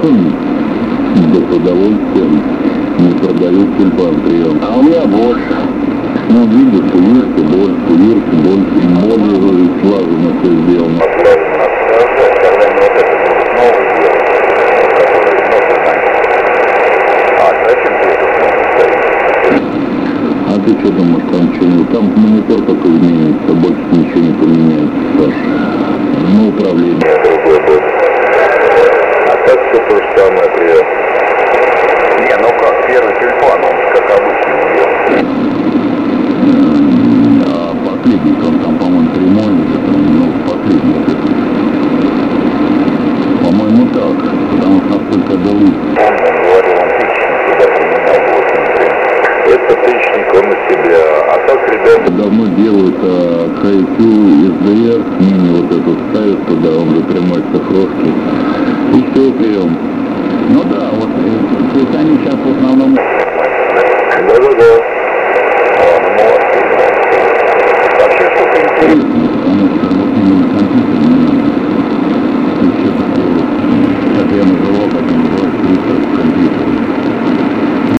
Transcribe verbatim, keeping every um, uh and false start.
Да с удовольствием. Не продают тюльпан прием. А у меня больше. Ну, видишь, у Ирки больше, у Ирки больше. И более слаженно все сделано. Когда не вот это будет новый делать, который, ну, ты знаешь. А зачем ты это снова стоишь? А ты что думаешь, там что-нибудь? Там монитор только изменится, больше ничего не поменяется, Саша. Ну, управление. Другой будет. А так все то же самое, прием. Не, ну как, первый тюльпан, он как обычно делает. А последний, он там, по-моему, прямой, где-то, ну, последний. По-моему, так, потому что насколько дали. Он, он говорил, он тысячник туда поменял, восемь прям. Это тысячник, он на себя. А так, ребята... Давно делают а, хай кью эс ди эр, мини вот этот ставят туда, он же прямой цифровки. И все, прием. Ну да, вот, э, то есть они сейчас в основном... Да-да-да. А, ну молодцы. Вообще что-то интересное. Потому что вот именно компьютер,